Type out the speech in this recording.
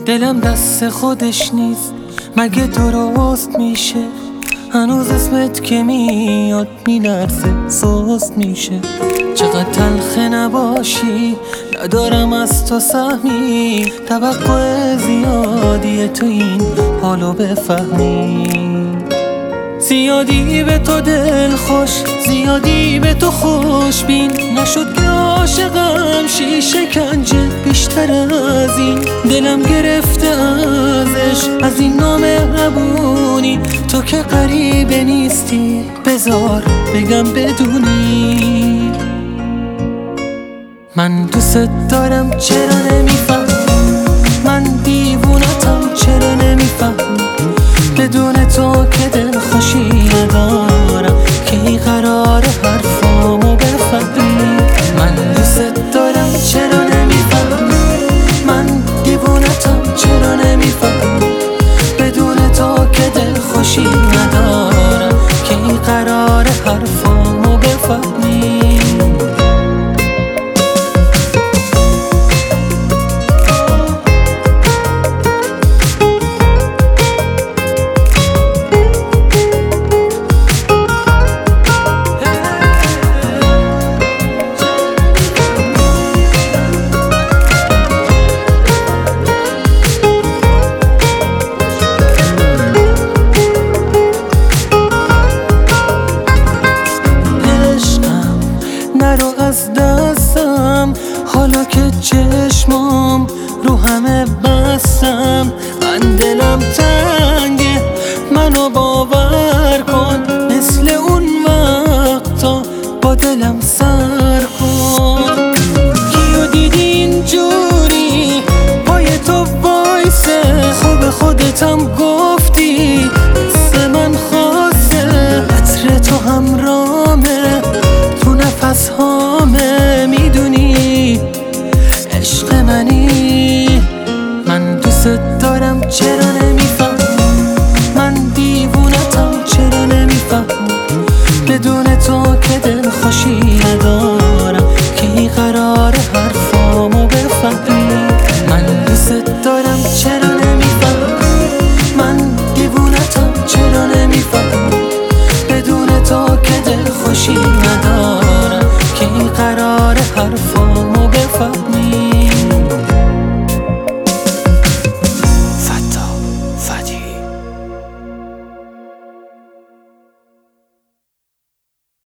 دلم دست خودش نیست، مگه درست میشه؟ هنوز اسمت که میاد میلرزه، سست میشه. چقدر تلخه نباشی، ندارم از تو سهمی. توقع زیادیه تو این حالو بفهمی. زیادی به تو دل خوش، زیادی به تو خوشبین. نشد که عاشقم شی شکنجه بیشتر از این. دلم گرفته ازش، از این نامهربونی. تو که غریبه نیستی، بذار بگم بدونی. من دوست دارم چرا نمیفهمی، من دیوونتم چرا نمیفهمی. بدون تو که دل خوشی ندارم، کی قرار حرفامو بفهمی. من دوست دارم چرا نمیفهمی، من دیوونتم چرا نمیفهمی. بدون تو که دل خوشی ندارم، کی قرار حرفامو بفهمی. نرو از دستم، حالا که چشمام رو همه بستم. من دلم تنگه، منو باور کن. مثل اون وقتا با دلم سر کن. کیو دیدی اینجوری پای تو وایسه؟ خوب خودتم گفتی مثل من خواسته. عطر تو همرامه تو نفس هامه، میدونی عشق منی. من دوست دارم چرا نمیفهمی، من دیوونتم چرا نمیفهمی. بدون تو که دل خوشی ندارم، کی قرار حرفامو بفهمی. من دوست دارم چرا نمیفهمی، من دیوونتم چرا نمیفهمی. بدون تو که دل خوشی ندارم،